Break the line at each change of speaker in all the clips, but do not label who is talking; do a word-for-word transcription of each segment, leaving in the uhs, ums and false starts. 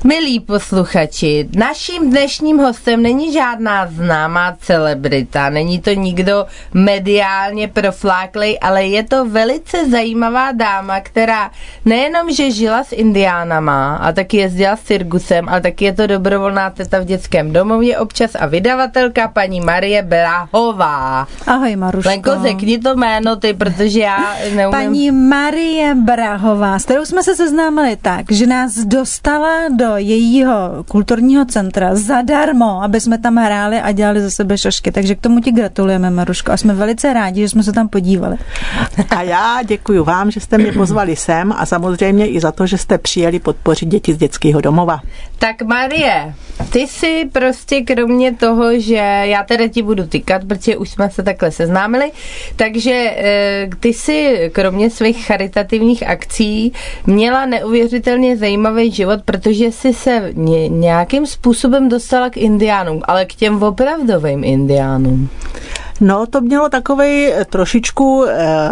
Milí posluchači, naším dnešním hostem není žádná známá celebrita, není to nikdo mediálně profláklej, ale je to velice zajímavá dáma, která nejenom, že žila s indiánama a taky jezdila s cirkusem, ale taky je to dobrovolná teta v dětském domově občas a vydavatelka paní Marie Brahová.
Ahoj, Maruško.
Lenko, řekni to jméno ty, protože já neumím.
Paní Marie Brahová, s kterou jsme se seznámili tak, že nás dostala do jejího kulturního centra zadarmo, aby jsme tam hráli a dělali za sebe šašky. Takže k tomu ti gratulujeme, Maruško, a jsme velice rádi, že jsme se tam podívali.
A já děkuji vám, že jste mě pozvali sem a samozřejmě i za to, že jste přijeli podpořit děti z dětského domova.
Tak Marie, ty si prostě kromě toho, že já teda ti budu tykat, protože už jsme se takhle seznámili, takže ty si kromě svých charitativních akcí měla neuvěřitelně zajímavý život, protože si se nějakým způsobem dostala k indiánům, ale k těm opravdovým indiánům.
No, to mělo takovej trošičku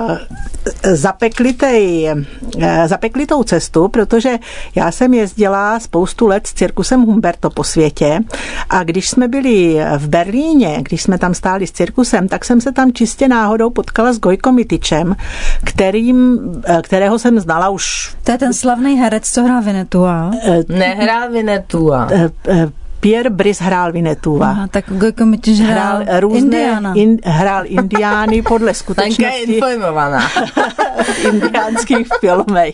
eh, zapeklitej, eh, zapeklitou cestu, protože já jsem jezdila spoustu let s cirkusem Humberto po světě a když jsme byli v Berlíně, když jsme tam stáli s cirkusem, tak jsem se tam čistě náhodou potkala s Gojko Mityčem, kterým, eh, kterého jsem znala už...
To je ten slavný herec, co hrál Vinetua.
Eh,
Nehrál Vinetua.
Eh, eh, Pierre Brice hrál Vinetua.
Aha, tak Gojko Mityč hrál, hrál různé Indiana.
In, hrál indiány podle skutečnosti.
Tanka je informovaná.
V indiánských filmech.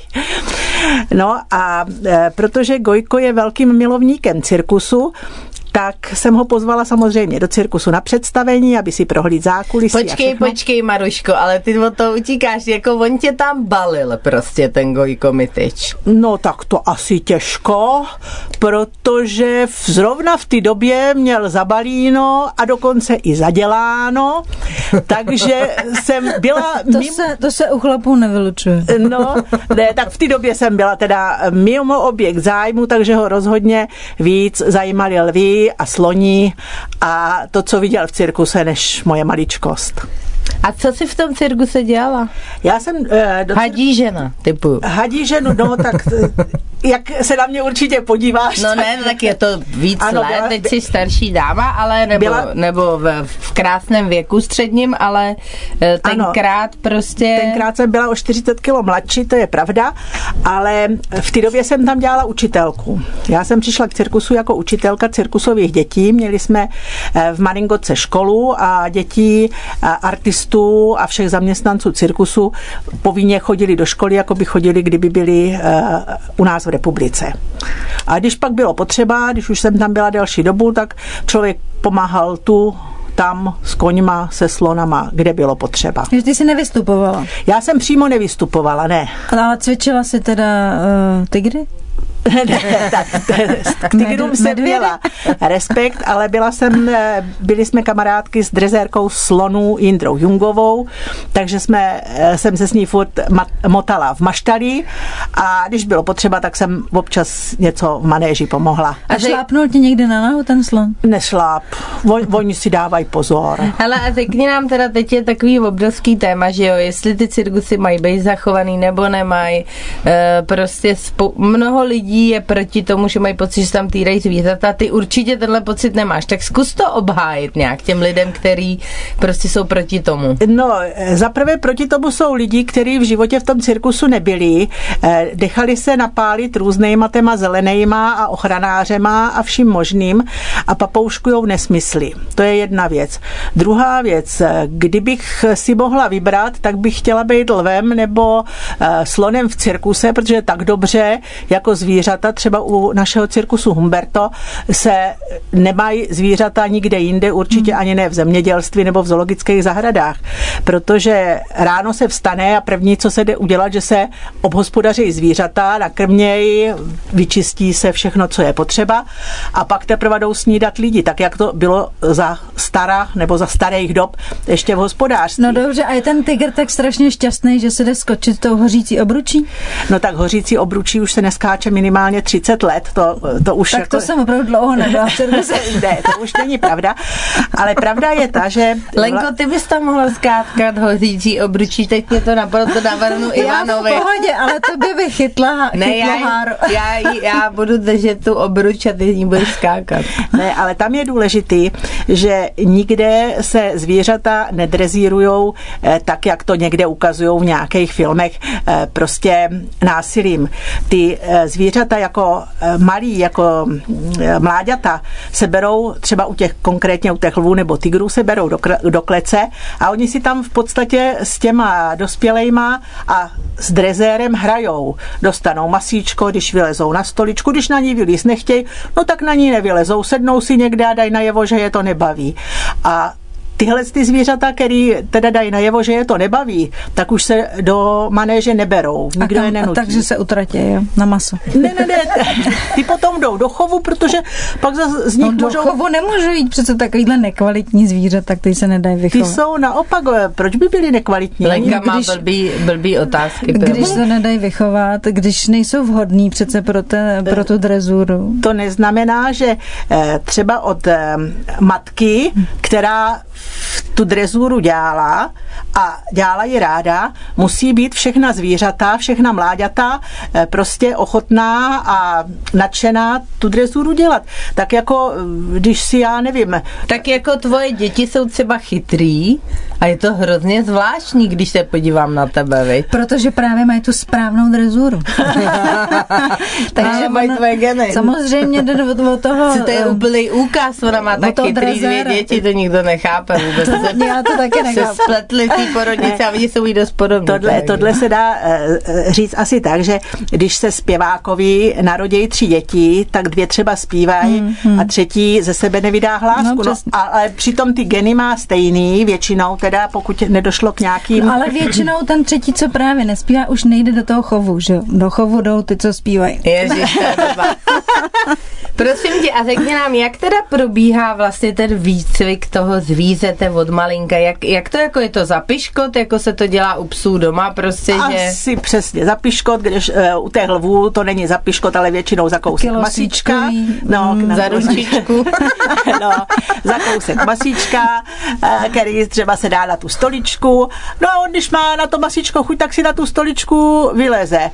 No a e, protože Gojko je velkým milovníkem cirkusu, tak jsem ho pozvala samozřejmě do cirkusu na představení, aby si prohlíd zákulisí.
Počkej, počkej, Maruško, ale ty o to utíkáš, jako on tě tam balil prostě ten Gojko Mityč.
No tak to asi těžko, protože zrovna v té době měl zabalíno a dokonce i zaděláno, takže jsem byla...
To,
mimo...
se, to se u chlapů nevylučuje.
No, ne, tak v té době jsem byla teda mimo objekt zájmu, takže ho rozhodně víc zajímali lví a sloní a to, co viděl v cirkuse, než moje maličkost.
A co jsi v tom cirkuse dělala?
Já jsem... Eh, do...
Hadí žena, typu.
Hadí ženu, no tak... Jak se na mě určitě podíváš.
No ne, no, tak je to víc
ano,
let,
byla,
teď jsi starší dáma, ale nebo, byla, nebo v, v krásném věku středním, ale tenkrát ano, prostě...
Tenkrát jsem byla o čtyřicet kilo mladší, to je pravda, ale v té době jsem tam dělala učitelku. Já jsem přišla k cirkusu jako učitelka cirkusových dětí, měli jsme v Maringotce školu a děti artistů a všech zaměstnanců cirkusu povinně chodili do školy, jako by chodili, kdyby byli u nás v republice. A když pak bylo potřeba, když už jsem tam byla delší dobu, tak člověk pomáhal tu, tam s koňma, se slonama, kde bylo potřeba.
Takže ty jsi nevystupovala?
Já jsem přímo nevystupovala, ne.
Ale cvičila jsi teda uh, tygry?
Ne, tak, k tygrům jsem měla respekt, ale byla jsem, byli jsme kamarádky s drezérkou slonů Jindrou Jungovou, takže jsme, jsem se s ní furt motala v maštalí a když bylo potřeba, tak jsem občas něco v manéži pomohla.
A šlápnul ti někdy na nohu ten slon?
Nešláp. Oni si dávají pozor.
Hele, a řekni nám teda, teď je takový obrovský téma, že jo, jestli ty cirkusy mají být zachovaný nebo nemají. E, prostě spou- mnoho lidí je proti tomu, že mají pocit, že tam týrají zvířata. Ty určitě tenhle pocit nemáš. Tak zkus to obhájit nějak těm lidem, kteří prostě jsou proti tomu.
No, zaprvé proti tomu jsou lidi, kteří v životě v tom cirkusu nebyli. Dechali se napálit různýma téma zelenejma a ochranářema a vším možným a papouškujou nesmysly. To je jedna věc. Druhá věc, kdybych si mohla vybrat, tak bych chtěla být lvem nebo slonem v cirkuse, protože tak dobře jako zvířata, třeba u našeho cirkusu Humberto, se nemají zvířata nikde jinde, určitě ani ne v zemědělství nebo v zoologických zahradách, protože ráno se vstane a první, co se jde udělat, že se obhospodaří zvířata, nakrmějí, vyčistí se všechno, co je potřeba a pak teprve jdou snídat lidi, tak jak to bylo za stará nebo za starých dob ještě v hospodářství.
No dobře, a je ten tygr tak strašně šťastný, že se jde skočit tou hořící obručí?
No tak hořící obručí už se neskáče minimálně minimálně třicet let, to, to už...
Tak
jako...
to jsem opravdu dlouho nebyla v cirkuse.
Ne, to už není pravda, ale pravda je ta, že...
Lenko, ty bys tam mohla skátkat hořící obručí, teď mě to napadlo, to navrhnu Ivanovi.
Já v pohodě, ale tobě by chytla,
ne,
chytlo
já,
háro.
já, já budu držet tu obruč a ty z ní budeš skákat.
Ne, ale tam je důležitý, že nikde se zvířata nedrezírujou eh, tak, jak to někde ukazujou v nějakých filmech, eh, prostě násilím. Ty eh, zvířata jako eh, malí, jako eh, mláďata se berou třeba u těch, konkrétně u těch lvů nebo tigrů se berou do, do klece a oni si tam v podstatě s těma dospělejma a s drezérem hrajou. Dostanou masíčko, když vylezou na stoličku, když na ní vylíz nechtějí, no tak na ní nevylezou, sednou si někde a dají najevo, že je to nebaví. A tyhle ty zvířata, který teda dají najevo, že je to nebaví, tak už se do manéže neberou. Nikdo
tam,
je nenutí.
Takže se utratí, jo? Na maso.
Ne, ne, ne. Ty potom jdou do chovu, protože pak z, z nich
no,
můžou...
do chovu nemůžu jít přece takovýhle nekvalitní zvířata, který se nedají vychovat.
Ty jsou naopak, proč by byly nekvalitní?
Lenka má
když,
blbý, blbý otázky.
Když se nedají vychovat, když nejsou vhodný přece pro, te, pro tu drezuru.
To neznamená, že eh, třeba od eh, matky, která tu drezuru dělala a dělala ji ráda, musí být všechna zvířata, všechna mláďata eh, prostě ochotná a nadšená tu drezuru dělat. Tak jako, když si já nevím...
Tak jako tvoje děti jsou třeba chytrý a je to hrozně zvláštní, když se podívám na tebe, viď?
Protože právě mají tu správnou drezuru.
Takže mají tvoje geny.
Samozřejmě jde od toho...
To je úplný úkaz, ona má tak chytrý dvě děti, to nikdo nechápe vůbec.
To, já to taky nechápu.
Se spletli tý porodnice a vidí, jsou jí dost podobný.
Tohle, tohle se dá uh, říct asi tak, že když se zpěvákovi narodějí tři děti, tak dvě třeba zpívají hmm, hmm. a třetí ze sebe nevydá hlásku. No, no, ale přitom ty geny má stejný, většinou teda, pokud nedošlo k nějakým...
No, ale většinou ten třetí, co právě nespívá, už nejde do toho chovu, že jo? Do chovu jdou ty, co zpívají.
Ježiš, to je doba. Prosím tě, a řekni nám, jak teda probíhá vlastně ten výcvik toho zvířete od malinka? Jak, jak to jako je to za piškot, jako se to dělá u psů doma prostě, že...
Asi přesně za piškot, když uh, u těch lvů to není za piškot, ale většinou za kousek masíčka. No,
mm,
za ručičku.
No, za kousek masíčka, uh, který třeba se dá na tu stoličku. No a on, když má na to masíčko chuť, tak si na tu stoličku vyleze.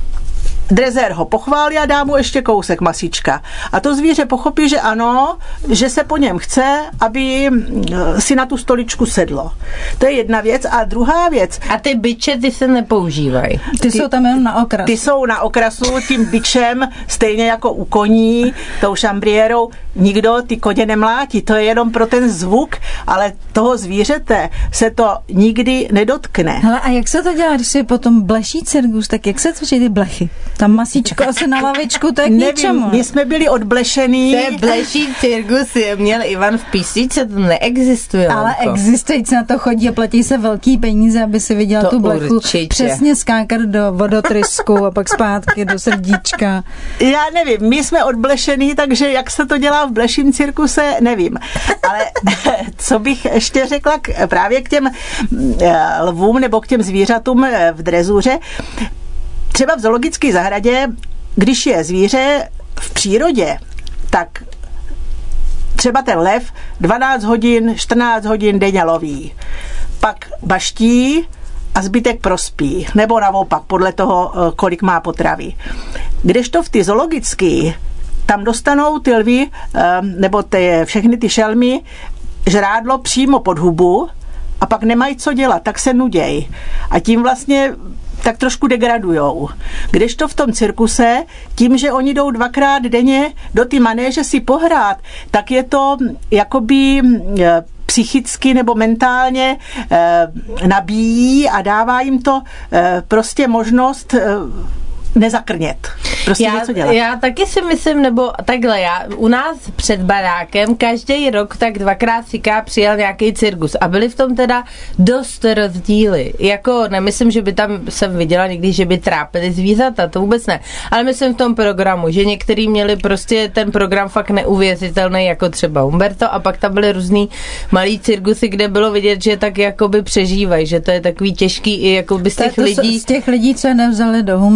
Drezér ho pochválí a dá mu ještě kousek masíčka. A to zvíře pochopí, že ano, že se po něm chce, aby si na tu stoličku sedlo. To je jedna věc. A druhá věc.
A ty biče, ty se nepoužívají.
Ty, ty jsou tam jenom na okrasu.
Ty jsou na okrasu tím bičem, stejně jako u koní, tou šambriérou. Nikdo ty koně nemlátí. To je jenom pro ten zvuk, ale toho zvířete se to nikdy nedotkne.
Hele, a jak se to dělá, když si potom bleší cirkus, tak jak se točí ty blechy? Tam masíčko asi na lavičku, to je k
Nevím,
ničemu.
My jsme byli odblešený.
To je bleší cirkus, je měl Ivan v písničce, to neexistuje.
Ale
jako.
existuje, se na to chodí a platí se velký peníze, aby si viděla
to
tu blechu.
Určitě.
Přesně skákat do vodotrysku a pak zpátky do srdíčka.
Já nevím, my jsme odblešený, takže jak se to dělá v bleším cirkuse, nevím. Ale co bych ještě řekla k, právě k těm lvům nebo k těm zvířatům v drezuře, třeba v zoologické zahradě, když je zvíře v přírodě, tak třeba ten lev dvanáct hodin, čtrnáct hodin denně loví. Pak baští a zbytek prospí. Nebo naopak, podle toho, kolik má potravy. Kdežto v ty zoologické, tam dostanou ty lvy, nebo ty, všechny ty šelmy, žrádlo přímo pod hubu a pak nemají co dělat, tak se nuděj. A tím vlastně tak trošku degradujou. Kdežto v tom cirkuse, tím, že oni jdou dvakrát denně do ty manéže si pohrát, tak je to jakoby psychicky nebo mentálně eh, nabíjí a dává jim to eh, prostě možnost eh, nezakrnět. Prostě
já,
něco dělat.
Já taky si myslím, nebo takhle, já u nás před barákem každý rok tak dvakrát Sika přijel nějaký cirkus a byly v tom teda dost rozdíly. Jako nemyslím, že by tam jsem viděla někdy, že by trápili zvířata, to vůbec ne. Ale myslím v tom programu, že některý měli prostě ten program fakt neuvěřitelný, jako třeba Humberto, a pak tam byly různý malý cirkusy, kde bylo vidět, že tak jakoby přežívají, že to je takový těžký i jako by z těch
to
lidí.
Z těch lidí, co nevzali do Humberta,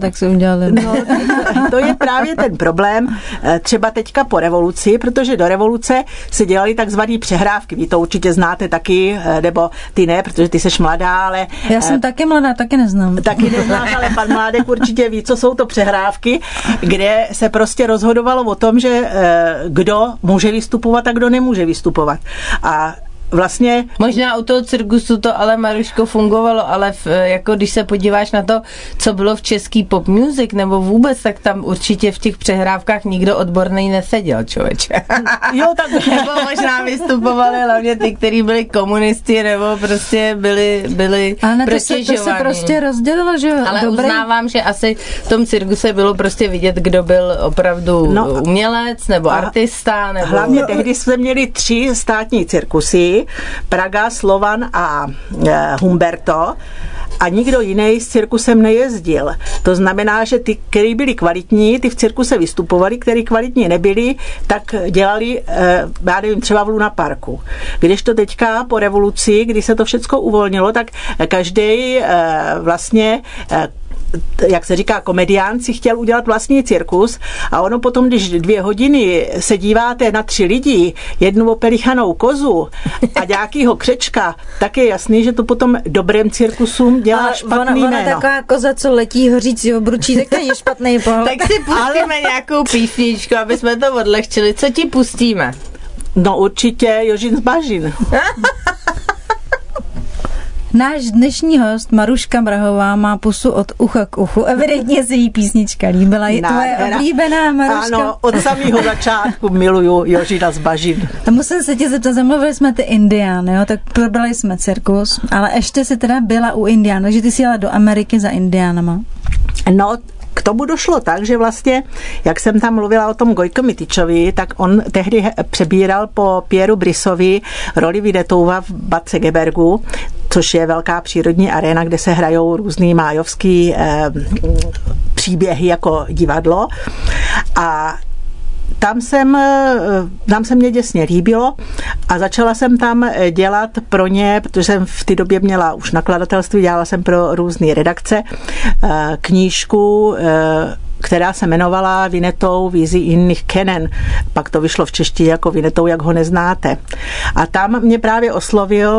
tak si udělali.
No, to je právě ten problém, třeba teďka po revoluci, protože do revoluce se dělaly takzvané přehrávky. Vy to určitě znáte taky, nebo ty ne, protože ty seš mladá, ale...
Já jsem taky mladá, taky neznám.
Taky neznáš, ale pan Mládek určitě ví, co jsou to přehrávky, kde se prostě rozhodovalo o tom, že kdo může vystupovat a kdo nemůže vystupovat. A vlastně...
Možná u toho cirkusu to ale, Maruško, fungovalo, ale v, jako když se podíváš na to, co bylo v český pop music nebo vůbec, tak tam určitě v těch přehrávkách nikdo odborný neseděl, člověče.
Jo, tak...
nebo možná vystupovali hlavně ty, kteří byli komunisti nebo prostě byli, byli
ale to se, to se prostě rozdělilo, že jo?
Ale
dobrý.
Uznávám, že asi v tom cirkuse bylo prostě vidět, kdo byl opravdu no, umělec nebo artista. Nebo...
Hlavně tehdy jsme měli tři státní cirkusy, Praga, Slovan a e, Humberto, a nikdo jiný s cirkusem nejezdil. To znamená, že ty, kteří byli kvalitní, ty v cirkuse vystupovali, kteří kvalitní nebyli, tak dělali, e, já nevím, třeba v Luna Parku. Když to teďka po revoluci, kdy se to všecko uvolnilo, tak každý e, vlastně e, jak se říká, komedián si chtěl udělat vlastní cirkus a ono potom, když dvě hodiny se díváte na tři lidi, jednu opelichanou kozu a nějakýho křečka, tak je jasný, že to potom dobrým cirkusům dělá ale špatný
ona,
jméno.
Ona taková koza, co letí hořící obručí, tak to je špatný pohled.
Tak si pustíme ale... nějakou písničku, aby jsme to odlehčili. Co ti pustíme?
No určitě Jožin z Bažin.
Náš dnešní host Maruška Brahová má pusu od ucha k uchu. Evidentně se jí písnička líbila. Je tvoje oblíbená, Maruška?
Ano, od samého začátku miluju Jožina z Bažin.
A musím se tě zeptat, zamluvili jsme ty Indiány, jo? Tak probrali jsme cirkus, ale ještě si teda byla u Indián, takže ty jsi jela do Ameriky za Indiánama.
No, k tomu došlo tak, že vlastně, jak jsem tam mluvila o tom Gojko Mityčovi, tak on tehdy přebíral po Pieru Brisovi roli Vinetouva v Bad Segebergu, což je velká přírodní aréna, kde se hrajou různý májovský eh, příběhy jako divadlo. A tam jsem, tam se mě děsně líbilo a začala jsem tam dělat pro ně, protože jsem v té době měla už nakladatelství, dělala jsem pro různé redakce knížku, která se jmenovala Vinetou vízy jiných Kenen. Pak to vyšlo v češtině jako Vinetou, jak ho neznáte. A tam mě právě oslovil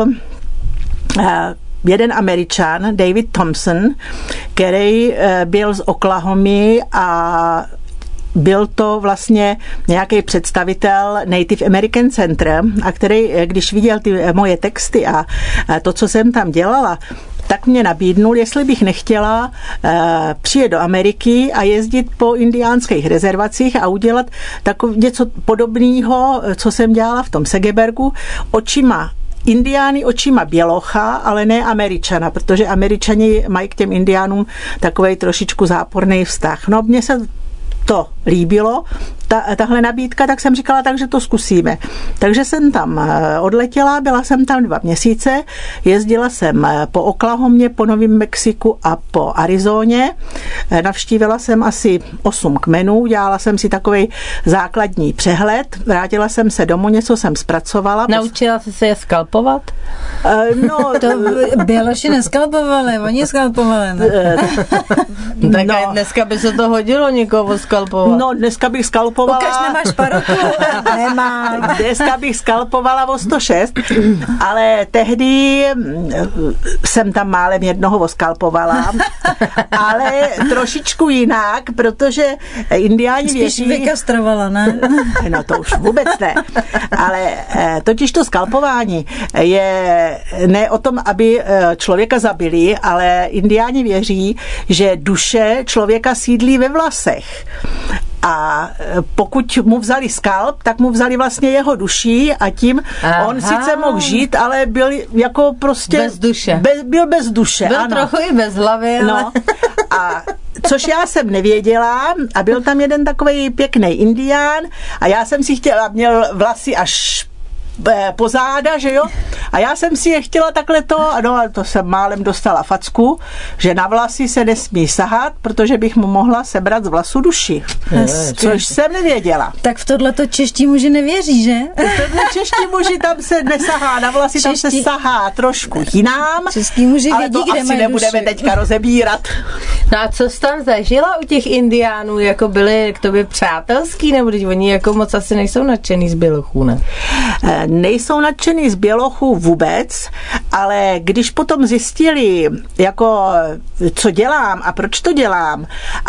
jeden Američan, David Thompson, který byl z Oklahomy a byl to vlastně nějaký představitel Native American Center, a který, když viděl ty moje texty a to, co jsem tam dělala, tak mě nabídnul, jestli bych nechtěla uh, přijet do Ameriky a jezdit po indiánských rezervacích a udělat takové něco podobného, co jsem dělala v tom Segebergu, očima Indiány, očima bělocha, ale ne Američana, protože Američani mají k těm Indiánům takovej trošičku záporný vztah. No, mně se to líbilo, ta, tahle nabídka, tak jsem říkala, takže to zkusíme. Takže jsem tam odletěla, byla jsem tam dva měsíce, jezdila jsem po Oklahomě, po Novém Mexiku a po Arizoně. Navštívila jsem asi osm kmenů, dělala jsem si takový základní přehled, vrátila jsem se domů, něco jsem zpracovala.
Naučila jsi se je skalpovat?
No, to běloši neskalpovali, oni skalpovali, ne?
Tak no. Dneska by se to hodilo někoho skalpovat.
No, dneska bych skalpovala.
Ukaž, nemáš parotu? Nemám.
Dneska bych skalpovala o sto šest, ale tehdy jsem tam málem jednoho oskalpovala, ale trošičku jinak, protože indiáni věří...
Spíš vykastrovala, ne?
No to už vůbec ne. Ale totiž to skalpování je ne o tom, aby člověka zabili, ale indiáni věří, že duše člověka sídlí ve vlasech. A pokud mu vzali skalp, tak mu vzali vlastně jeho duši a tím Aha. on sice mohl žít, ale byl jako prostě...
Bez duše.
Bez, byl bez duše,
byl
ano.
trochu i bez hlavy, ale...
No. A což já jsem nevěděla a byl tam jeden takový pěkný indián a já jsem si chtěla, měl vlasy až po záda, že jo? A já jsem si je chtěla takhle to, no a to jsem málem dostala facku, že na vlasy se nesmí sahat, protože bych mu mohla sebrat z vlasu duši. Hezky. Což jsem nevěděla.
Tak v tohleto čeští muži nevěří, že?
Tohle čeští muži tam se nesahá na vlasy, čeští... tam se sahá trošku jinám.
Čeští muži
ale
vědí,
to
kde
asi
mají
nebudeme
duši.
teďka rozebírat.
No a co jsi tam zažila u těch indiánů? Jako byli k tobě přátelský, nebo teď oni jako moc asi nejsou nadšený z bělochů, ne?
Nejsou nadšený z bělochů vůbec, ale když potom zjistili, jako co dělám a proč to dělám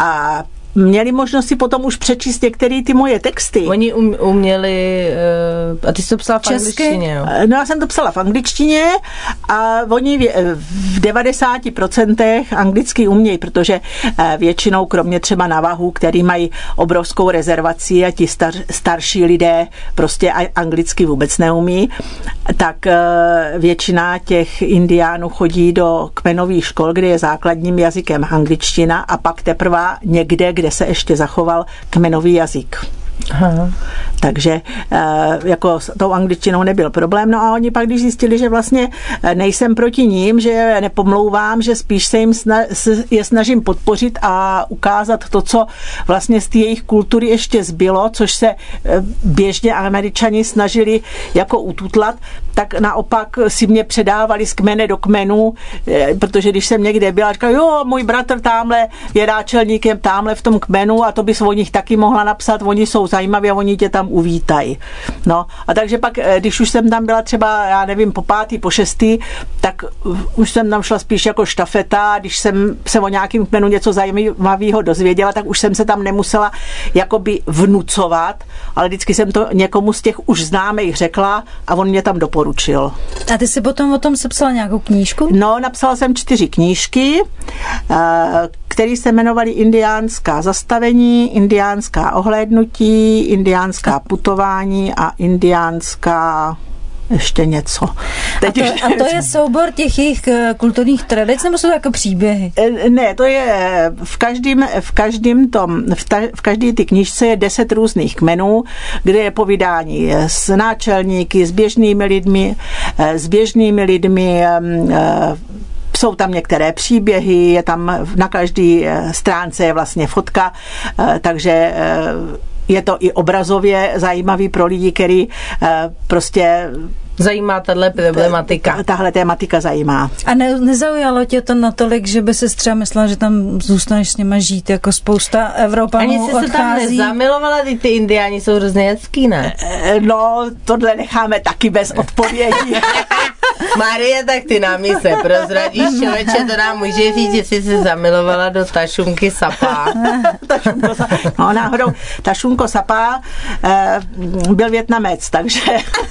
a měli možnost si potom už přečíst některé ty moje texty.
Oni um, uměli, uh, a ty jsi to psala v angličtině, jo?
No já jsem to psala v angličtině a oni v, v devadesáti procentech anglicky umějí, protože většinou kromě třeba navahů, který mají obrovskou rezervaci a ti star, starší lidé prostě anglicky vůbec neumí, tak většina těch indiánů chodí do kmenových škol, kde je základním jazykem angličtina a pak teprve někde, kde se ještě zachoval kmenový jazyk. Aha. Takže jako s tou angličtinou nebyl problém. No a oni pak, když zjistili, že vlastně nejsem proti ním, že je nepomlouvám, že spíš se jim sna- je snažím podpořit a ukázat to, co vlastně z té jejich kultury ještě zbylo, což se běžně Američani snažili jako ututlat, tak naopak si mě předávali z kmene do kmenu, protože když jsem někde byla, říkala, jo, můj bratr támhle je náčelníkem támhle v tom kmenu a to bys o nich taky mohla napsat, oni jsou zajímaví a oni tě tam uvítají. No a takže pak, když už jsem tam byla třeba, já nevím, po pátý, po šestý, tak už jsem tam šla spíš jako štafeta, když jsem se o nějakým kmenu něco zajímavého dozvěděla, tak už jsem se tam nemusela jakoby vnucovat, ale vždycky jsem to někomu z těch už známých řekla a on mě tam doporučil.
A ty jsi potom o tom sepsala nějakou knížku?
No, napsala jsem čtyři knížky, které se jmenovaly Indiánská zastavení, Indiánská ohlédnutí, Indiánská putování a Indiánská ještě něco.
Teď a, to, už... a to je soubor těch jejich kulturních tradic, nebo jsou to jako příběhy?
Ne, to je v každém, v každém tom, v, ta, v každé ty knížce je deset různých kmenů, kde je povídání s náčelníky, s běžnými lidmi, s běžnými lidmi, jsou tam některé příběhy, je tam na každé stránce je vlastně fotka, takže je to i obrazově zajímavý pro lidi, který prostě
zajímá tahle problematika.
Tahle tématika zajímá.
A ne, nezaujalo tě to natolik, že by si třeba myslela, že tam zůstaneš s nima žít, jako spousta Evropanů
ani jsi
odchází?
Se tam nezamilovala, ty, ty indiáni jsou hrozně hezký, ne?
No, tohle necháme taky bez odpovědí.
Marie, tak ty nám se prozradíš, člověče, to nám může říct, že jsi se zamilovala do Tašunky Sapa.
Tašunko Sapa. No náhodou, Tašunko Sapa eh, byl Vietnamec, takže...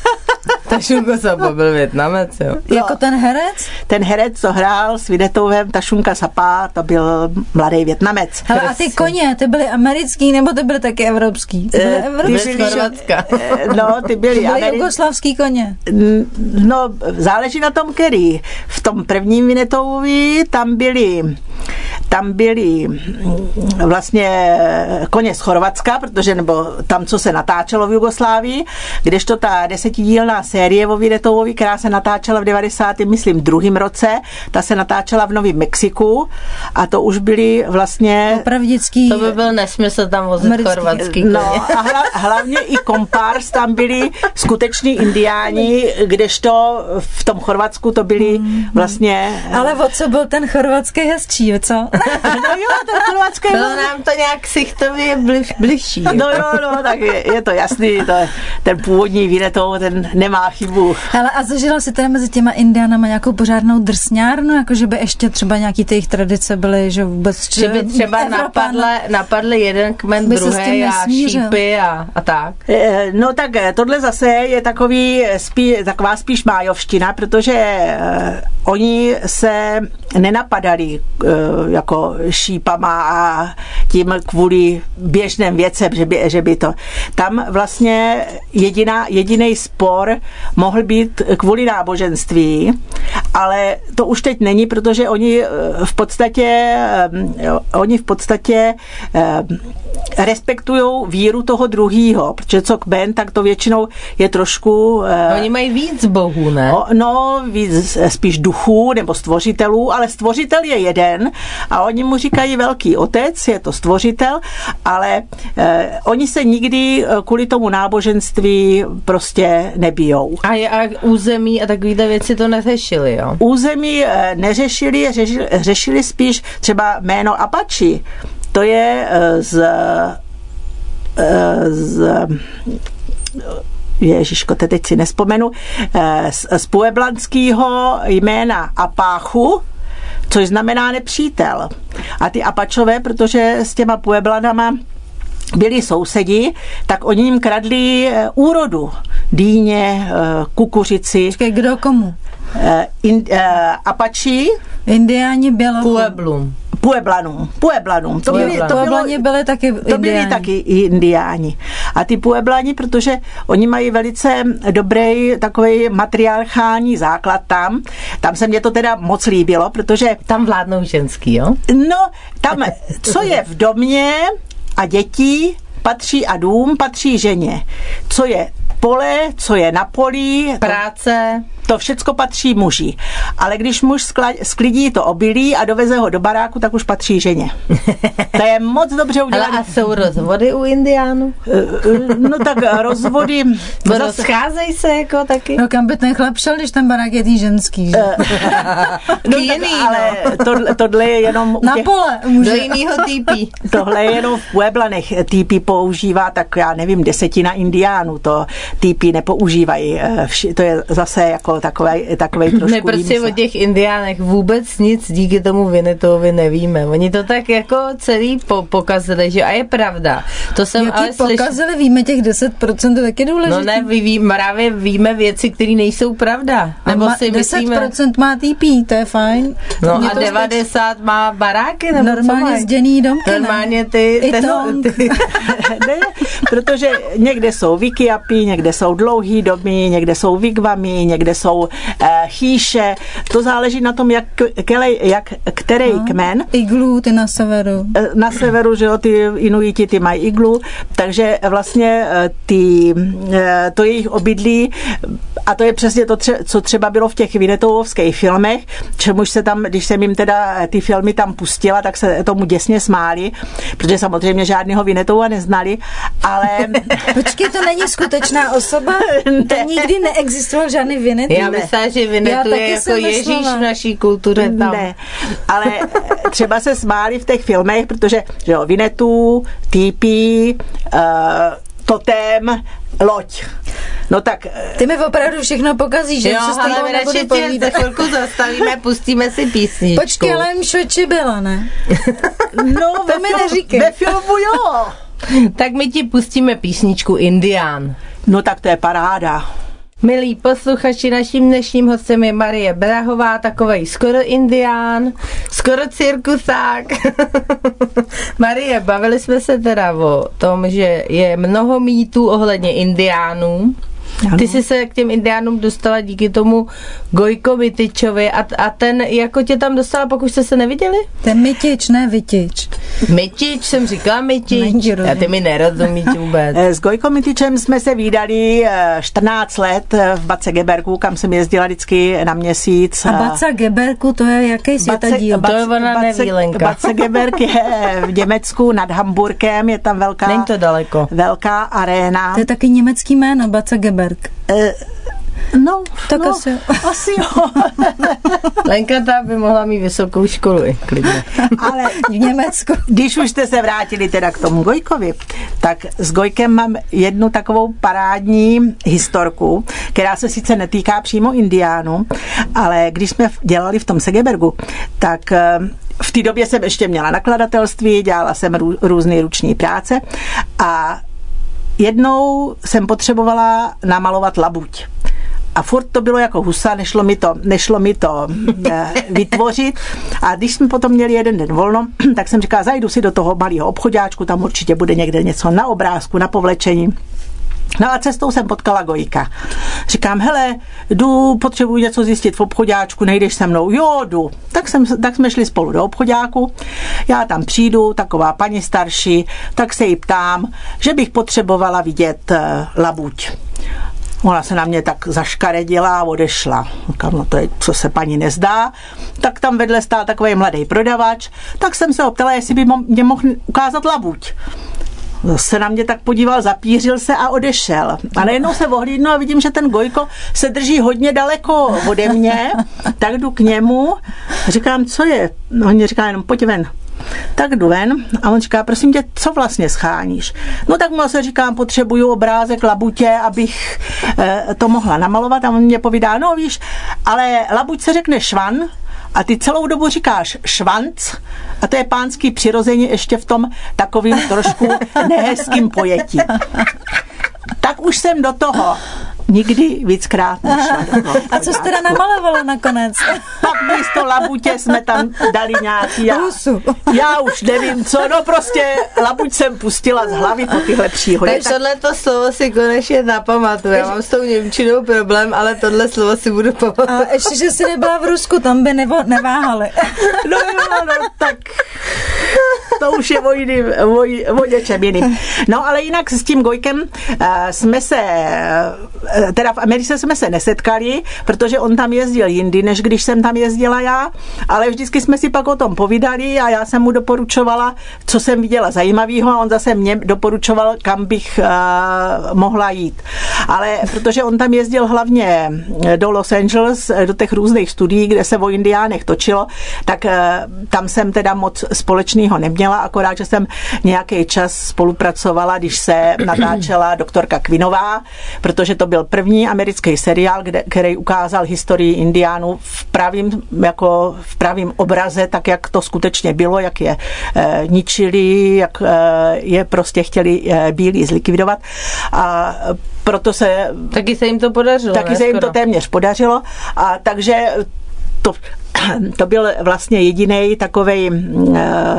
Tašunko Sapa byl Vietnamec, jo.
No, jako ten herec?
Ten herec, co hrál s Vinetovem Tašunka Sapa, to byl mladý Vietnamec.
Hele, a ty koně, ty byly americký, nebo ty byly taky evropský? Ty byly
evropský. Ty byly Chorvatska.
No, ty byly...
Ty byly jugoslavský koně.
No, záleží na tom, který. V tom prvním Vinetovovi tam byli tam byli vlastně koně z Chorvatska, protože nebo tam, co se natáčelo v Jugoslávii, kdežto ta desetidílná série o Vinetovovi, která se natáčela v devadesátém myslím druhém roce, ta se natáčela v Novém Mexiku a to už byli vlastně...
Opravdický...
To by byl nesmysl tam vozit chorvatský koně.
No a hla, hlavně i kompárs, tam byli skuteční indiáni, kdežto v tom Chorvatsku to byli vlastně...
Ale o co byl ten chorvatský hezčí, co?
No jo, ten chorvatský...
Bylo nám to nějak sichtově bliž, bližší.
No jo, no, tak je, je to jasný, to je, ten původní Vinetov, ten nemá chybu.
Hele, a zažila si teda mezi těma indiánama nějakou pořádnou drsňárnu, jako že by ještě třeba nějaký ty jejich tradice byly, že vůbec...
Že by třeba napadly, napadly jeden kmen druhý a šípy a, a tak.
No tak tohle zase je takový, spí, taková spíš májovština, protože uh, oni se nenapadali uh, jako šípama a tím kvůli běžným věcem, že by, že by to... Tam vlastně jediná, jediný spor mohl být kvůli náboženství ale to už teď není, protože oni v podstatě oni v podstatě respektujou víru toho druhýho, protože co kmen, tak to většinou je trošku...
Oni mají víc bohů, ne?
No, víc, spíš duchů nebo stvořitelů, ale stvořitel je jeden a oni mu říkají velký otec, je to stvořitel, ale eh, oni se nikdy kvůli tomu náboženství prostě nebijou.
A, je, a území a takovýhle věci to neřešili, jo?
Území eh, neřešili, řešili, řešili spíš třeba jméno Apache. To je z, z Ježiško, teď si nespomenu, z, z pueblanského jména Apáchu, což znamená nepřítel. A ty Apačové, protože s těma Pueblanama byli sousedi, tak oni jim kradli úrodu. Dýně, kukuřici.
Počkej, kdo komu?
In, Apache.
Indiáni bylo.
Pueblum.
Pueblanům. Pueblanům. To byli, to
Pueblani byli taky
To byli taky indiáni. A ty Pueblani, protože oni mají velice dobrý takový matriarchální základ tam. Tam se mně to teda moc líbilo, protože...
Tam vládnou ženský, jo?
No, tam, co je v domě a děti, patří a dům, patří ženě. Co je pole, co je na poli...
Práce...
To všecko patří muži. Ale když muž sklidí to obilí a doveze ho do baráku, tak už patří ženě. To je moc dobře udělané.
Ale a jsou rozvody u indiánů?
No tak rozvody...
No rozcházejí se jako taky?
No kam by ten chlap šel, když ten barák je tý ženský, že?
No jiný, ale tohle, tohle je jenom...
Na
těch,
pole.
Může. Do jinýho týpí.
Tohle je jenom v Pueblanech. Týpí používá, tak já nevím, desetina indiánů to týpí nepoužívají. To je zase jako takovej, takovej trošku
My prostě o těch indiánech vůbec nic díky tomu Vinnetovi nevíme. Oni to tak jako celý po, pokazili, že a je pravda. To jsem
Jaký
ale slyš...
pokazili, víme těch deset procent, to taky důležité.
No ne, ví, ví, právě víme věci, které nejsou pravda. Nebo
a
si myslíme...
deset procent má T P, to je fajn.
No
Mě
a devadesát procent má baráky, nebo
normálně zděný domky,
normálně ty...
I
ten,
ty...
ne, protože někde jsou vikiapy, někde jsou dlouhý domy, někde jsou vigvamy, někde jsou eh, chýše. To záleží na tom, jak, kelej, jak který no, kmen.
Iglu, ty na severu.
Na severu, že jo, ty Inuiti, ty mají iglu, takže vlastně ty, to jejich obydlí, a to je přesně to, co třeba bylo v těch Vinnetovovských filmech, čemuž se tam, když jsem jim teda ty filmy tam pustila, tak se tomu děsně smáli, protože samozřejmě žádného Vinnetova neznali, ale...
Počkej, to není skutečná osoba? Ne. To nikdy neexistoval žádný Winnetou?
Já myslím, že Winnetou je jako Ježíš v naší kultuře tam.
Ne, ale třeba se smáli v těch filmech, protože že jo, Winnetou, Teepee, uh, Totem, loď. No tak...
Ty mi opravdu všechno pokazíš, že?
Jo, ale radši tě za chvilku zastavíme, pustíme si písničku.
Počkej, ale Mšoči byla, ne?
No,
to mi neříkej.
Ve filmu jo.
Tak my ti pustíme písničku Indián.
No tak to je paráda.
Milí posluchači, naším dnešním hostem je Marie Brahová, takovej skoro indián, skoro cirkusák. Marie, bavili jsme se teda o tom, že je mnoho mýtů ohledně indiánů. Ty jsi se k těm indiánům dostala díky tomu Gojko Mityčovi a, a ten jako tě tam dostala, pokud jste se neviděli?
Ten Mytič, ne Vytič.
Mytič, jsem říkala Mytič. A ty mi nerozumíš vůbec.
S Gojko Mityčem jsme se vídali čtrnáct let v Batzegebergu, kam jsem jezdila vždycky na měsíc.
A Batzegebergu, to je jaký světadíl?
To je ona neví, Lenka.
Batzegeberg je v Německu nad Hamburkem, je tam velká,
není to daleko.
Velká aréna.
To je taky německý jméno, Batzegeberg.
Uh, No,
tak
no,
asi,
asi jo.
Lenka ta by mohla mít vysokou školu, i klidně.
Ale
v Německu.
Když už jste se vrátili teda k tomu Gojkovi, tak s Gojkem mám jednu takovou parádní historku, která se sice netýká přímo indiánů, ale když jsme dělali v tom Segebergu, tak v té době jsem ještě měla nakladatelství, dělala jsem rů, různé ruční práce a jednou jsem potřebovala namalovat labuť. A furt to bylo jako husa, nešlo mi to, nešlo mi to e, vytvořit. A když jsme potom měli jeden den volno, tak jsem říkala, zajdu si do toho malého obchodáčku, tam určitě bude někde něco na obrázku, na povlečení. No a cestou jsem potkala Gojka. Říkám, hele, jdu, potřebuji něco zjistit v obchodáčku, nejdeš se mnou? Jo, jdu. Tak, jsem, tak jsme šli spolu do obchodáku. Já tam přijdu, taková paní starší, tak se jí ptám, že bych potřebovala vidět uh, labuť. Ona se na mě tak zaškaredila a odešla. Říkám, no to je, co se paní nezdá. Tak tam vedle stál takový mladý prodavač. Tak jsem se ho ptala, jestli by mě mohl ukázat labuť. Se na mě tak podíval, zapířil se a odešel. A najednou se ohlídnu a vidím, že ten Gojko se drží hodně daleko ode mě, tak jdu k němu. Říkám, co je? On mě říká jenom, pojď ven. Tak jdu ven a on říká, prosím tě, co vlastně scháníš? No tak mu se říkám, potřebuju obrázek labutě, abych eh, to mohla namalovat a on mě povídá, no víš, ale labuť se řekne švan a ty celou dobu říkáš švanc a to je pánský přirození ještě v tom takovým trošku nehezkým pojetí. Tak už jsem do toho nikdy víckrát nešla.
A co jste teda namalovala nakonec?
Pak místo labutě jsme tam dali nějaký... Já, já už nevím co, no prostě labuť jsem pustila z hlavy po tyhle příhodě.
Tak tohleto slovo si konečně zapamatuju. Já mám s tou němčinou problém, ale tohle slovo si budu pamatovat.
A ještě, že jsi nebyla v Rusku, tam by nebo neváhali.
No jo, no tak... To už je o, jiným, o, o něčem jiným. No ale jinak s tím Gojkem uh, jsme se, uh, teda v Americe jsme se nesetkali, protože on tam jezdil jindy, než když jsem tam jezdila já, ale vždycky jsme si pak o tom povídali a já jsem mu doporučovala, co jsem viděla zajímavého a on zase mě doporučoval, kam bych uh, mohla jít. Ale protože on tam jezdil hlavně do Los Angeles, do těch různých studií, kde se o indiánech točilo, tak uh, tam jsem teda moc společného neměla, akorát, že jsem nějaký čas spolupracovala, když se natáčela doktorka Quinová, protože to byl první americký seriál, kde, který ukázal historii indiánů v pravým, jako v pravým obraze, tak jak to skutečně bylo, jak je e, ničili, jak e, je prostě chtěli e, bílí zlikvidovat. A proto se...
Taky se jim to podařilo.
Taky
ne,
se jim
skoro.
to téměř podařilo. A takže to, to byl vlastně jedinej takovej uh,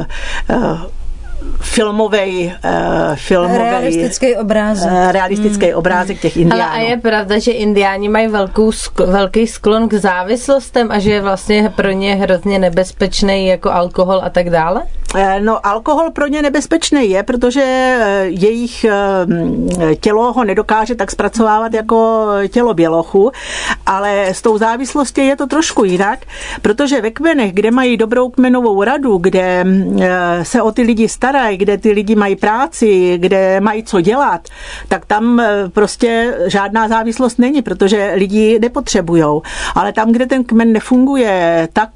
uh, filmovej, uh, filmovej
realistický obrázek.
Uh, realistický hmm. obrázek těch indiánů.
Ale a je pravda, že indiáni mají velkou, velký sklon k závislostem a že je vlastně pro ně hrozně nebezpečný jako alkohol a tak dále?
No, alkohol pro ně nebezpečný je, protože jejich tělo ho nedokáže tak zpracovávat jako tělo bělochu, ale s tou závislostí je to trošku jinak, protože ve kmenech, kde mají dobrou kmenovou radu, kde se o ty lidi starají, kde ty lidi mají práci, kde mají co dělat, tak tam prostě žádná závislost není, protože lidi nepotřebujou. Ale tam, kde ten kmen nefunguje tak,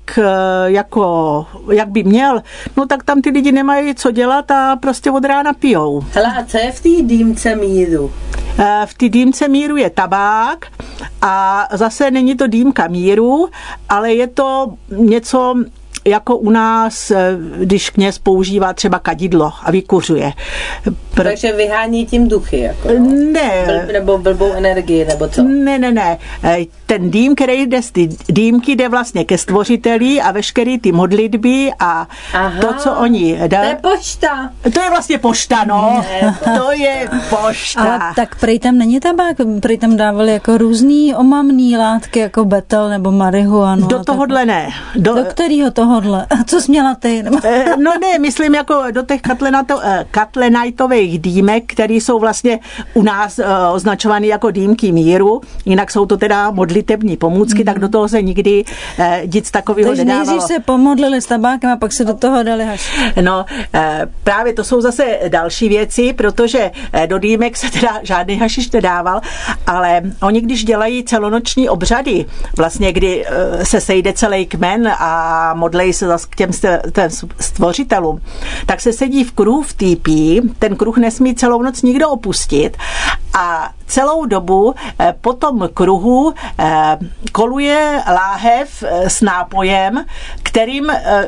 jako, jak by měl, no tak tam ty lidi nemají co dělat a prostě od rána pijou.
Hele, a co je v té dýmce míru?
V té dýmce míru je tabák a zase není to dýmka míru, ale je to něco jako u nás, když kněz používá třeba kadidlo a vykuřuje.
Pr- Takže vyhání tím duchy, jako no?
Ne.
Bl- nebo blbou energii, nebo co?
Ne, ne, ne. Ten dým, který jde z ty dýmky, jde vlastně ke stvořiteli a veškerý ty modlitby a Aha, to, co oni... Da...
To je pošta.
To je vlastně pošta, no. Ne, to je pošta.
Ale tak prej tam není tabák, prej tam dávali jako různý omamný látky, jako betel nebo marihuanu.
Do tohohle ne.
Do, do kterého tohohle? Co jsi měla ty?
No ne, myslím jako do těch katlenajtových dýmek, které jsou vlastně u nás označovány jako dýmky míru, jinak jsou to teda modlitební pomůcky, mm. tak do toho se nikdy nic takového nedávalo.
Takže nejdřív se pomodlili s tabákem a pak se do toho dali haš.
No, právě to jsou zase další věci, protože do dýmek se teda žádný hašiš nedával, ale oni, když dělají celonoční obřady, vlastně kdy se sejde celý kmen a modlejí se zase k těm stvořitelům, tak se sedí v kruhu v týpí, ten kruh nesmí celou noc nikdo opustit a celou dobu po tom kruhu koluje láhev s nápojem, kterým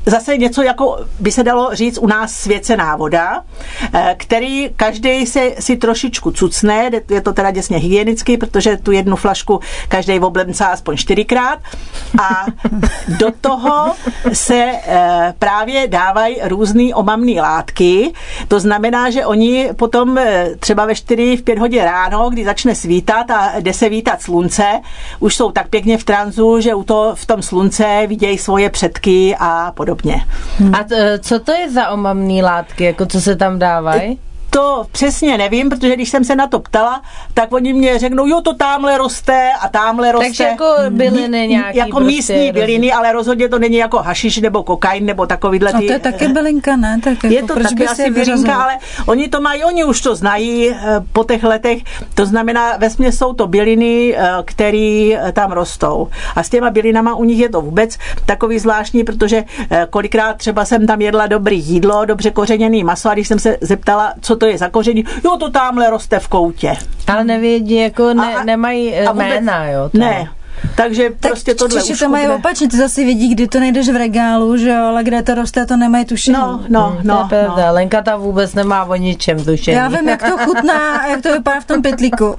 zase něco jako by se dalo říct u nás svěcená voda, který každý se si trošičku cucne, je to teda děsně hygienický, protože tu jednu flašku každý oblemcá aspoň čtyřikrát a do toho se právě dávají různý omamný látky, to znamená, že oni potom třeba ve čtyři, v pět hodin ráno, kdy začne svítat a jde se vítat slunce, už jsou tak pěkně v tranzu, že u to, v tom slunce vidějí svoje předky a podobně.
Hmm. A t, co to je za omamný látky, jako co se tam dávají?
To přesně nevím, protože když jsem se na to ptala, tak oni mě řeknou, jo, to tamhle roste a tamhle roste.
Takže jako byliny nějaký.
Jako prostě místní byliny, ale rozhodně to není jako hašiš nebo kokain nebo takovýhle.
A to je taky bylinka, ne? Tak jako,
je to taky asi bylinka, ale oni to mají, oni už to znají po těch letech. To znamená, vesměs jsou to byliny, které tam rostou. A s těma bylinama u nich je to vůbec takový zvláštní, protože kolikrát třeba jsem tam jedla dobrý jídlo, dobře kořeněný maso a když jsem se zeptala, co to je za koření, jo, to tamhle roste v koutě.
Ale nevědí, jako ne, a, nemají a vůbec, jména, jo? Tam.
Ne. Takže tak prostě tohle
už to mají opačně, ty zase vidí, kdy to nejdeš v regálu, že jo, ale kde to roste, to nemají tušení.
No, no, hmm, no,
to je
no.
Lenka ta vůbec nemá o ničem tušení.
Já vím, jak to chutná a jak to vypadá v tom pytlíku.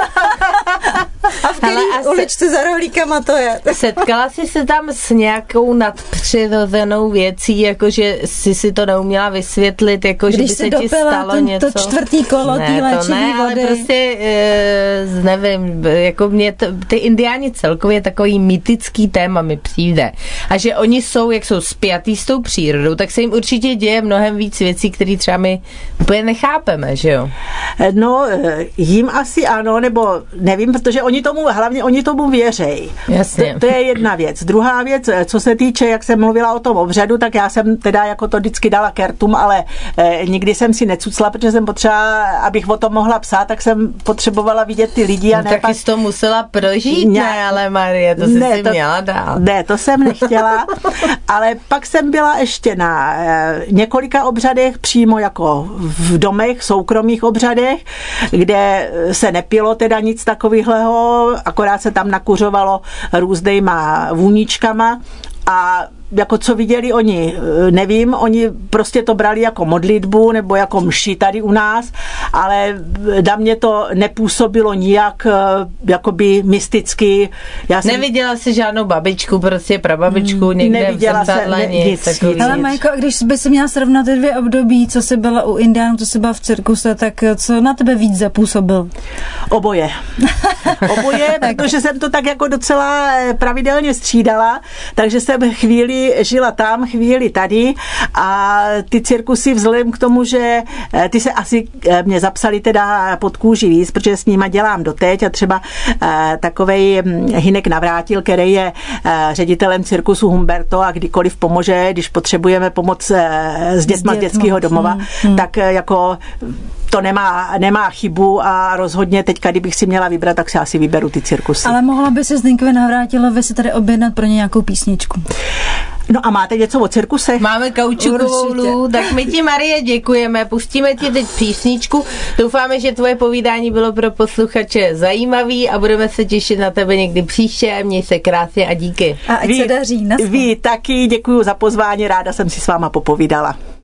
A v který uličce za rohlíkama to je.
Setkala jsi se tam s nějakou nadpřirozenou věcí, jakože jsi si to neuměla vysvětlit, jako že by se ti stalo
ten,
něco?
to čtvrtý kolo té léčivý
vody. Ale prostě, e, nevím, jako mě to, ty indiáni celkově takový mytický téma mi přijde. A že oni jsou, jak jsou spjatý s tou přírodou, tak se jim určitě děje mnohem víc věcí, které třeba my úplně nechápeme, že jo?
No, jim asi ano, nebo nevím, protože oni tomu, hlavně oni tomu věřejí.
Jasně.
To, to je jedna věc. Druhá věc, co se týče, jak jsem mluvila o tom obřadu, tak já jsem teda jako to vždycky dala kertum, ale eh, nikdy jsem si necucla, protože jsem potřeba, abych o tom mohla psát, tak jsem potřebovala vidět ty lidi. A
no,
ne
taky
pak...
jsi to musela prožít, ne, ne ale Marie, to jsi
ne,
si
to,
měla dál.
Ne, to jsem nechtěla, ale pak jsem byla ještě na eh, několika obřadech, přímo jako v domech, soukromých obřadech, kde se nepilo teda nic takového, akorát se tam nakuřovalo různýma vůničkama a jako co viděli oni, nevím, oni prostě to brali jako modlitbu nebo jako mši tady u nás, ale na mě to nepůsobilo nijak jakoby mysticky. Já jsem...
Neviděla jsi žádnou babičku, prostě prababičku hmm, někde
neviděla
v zrcadle,
ne, nic, nic, nic.
Ale Majko, když by si měla srovnat ty dvě období, co jsi byla u Indiánů, co jsi byla v cirkuse, tak co na tebe víc zapůsobil?
Oboje. Oboje, protože jsem to tak jako docela pravidelně střídala, takže jsem chvíli žila tam, chvíli tady a ty cirkusy vzhledem k tomu, že ty se asi mě zapsali teda pod kůži víc, protože s nima dělám doteď a třeba takovej Hynek Navrátil, který je ředitelem cirkusu Humberto a kdykoliv pomůže, když potřebujeme pomoc s dětma z dětského domova, hmm. tak jako to nemá, nemá chybu a rozhodně teďka, kdybych si měla vybrat, tak se asi vyberu ty cirkusy.
Ale mohla by se Zdenkovi Navrátilovi si tady objednat pro ně nějakou písničku.
No a máte něco o cirkuse?
Máme kaučukovou lů, tak my ti, Marie, děkujeme. Pustíme ti teď písničku. Doufáme, že tvoje povídání bylo pro posluchače zajímavý a budeme se těšit na tebe někdy příště. Měj se krásně a díky.
A ať
vy,
se daří.
Vy taky, děkuju za pozvání, ráda jsem si s váma popovídala.